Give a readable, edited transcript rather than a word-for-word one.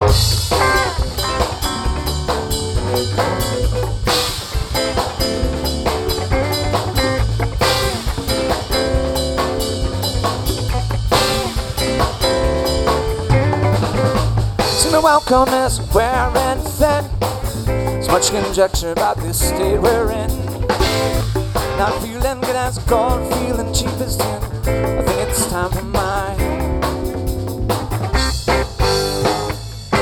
The welcome is wearing thin. So much conjecture about this state we're in. Not feeling good as gold, feeling cheap as tin. I think it's time for my